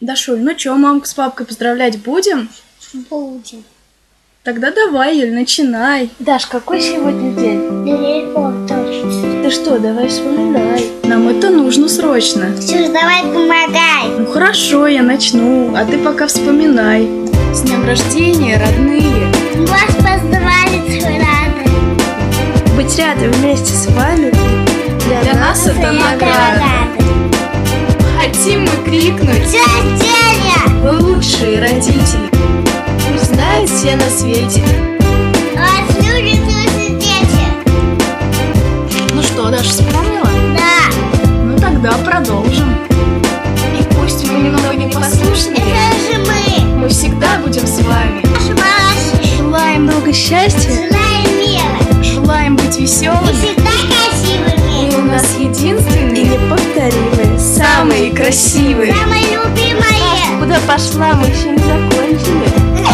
Дашуль, ну чё, мамку с папкой поздравлять будем? Будем. Тогда давай, Юль, начинай. Даш, какой сегодня день? День точно. Ты что, давай вспоминай. Нам это нужно срочно. Ксюш, давай помогай. Ну хорошо, я начну, а ты пока вспоминай. С днем рождения, родные! Вас поздравить рады. Быть рядом вместе с вами для нас это награда. Хотим мы крикнуть: Дядя! вы лучшие родители, пусть знают все на свете. Вас любят наши дети. Ну что, Даша, вспомнила? Да. Ну тогда продолжим. И пусть мы немного непослушные, Это же мы. мы всегда будем с вами. Ваши. Желаем много счастья, Желаем мира. желаем быть И веселыми. всегда красивыми. И у нас единственные и неповторимые, самые красивые. Самые любимые. Куда пошла, мы еще не закончили.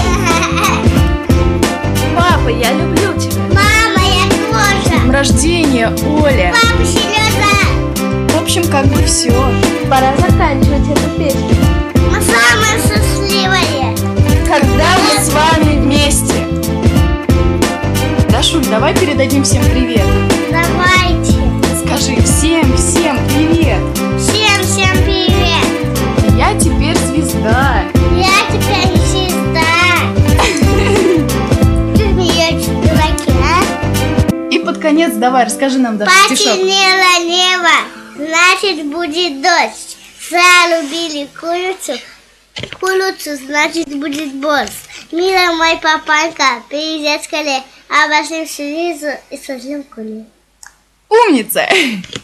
Папа, я люблю тебя. Мама, я С тоже. днем рождения, Оля. Папа, Сережа. В общем, как бы все. Пора заканчивать эту песню. Мы самые счастливые. Когда мы с вами вместе. Дашуль, давай передадим всем привет. Давайте. Скажи всем привет. Всем привет. Я теперь звезда. Я теперь не звезда. Ты смеешься, дураки, а? И под конец давай, расскажи нам, Даша, стишок. Потемнело небо, значит будет дождь. Залюбили курицу, значит будет борщ. Мила мой папанька, перезескали, обошли снизу и сожжем кули. Умница!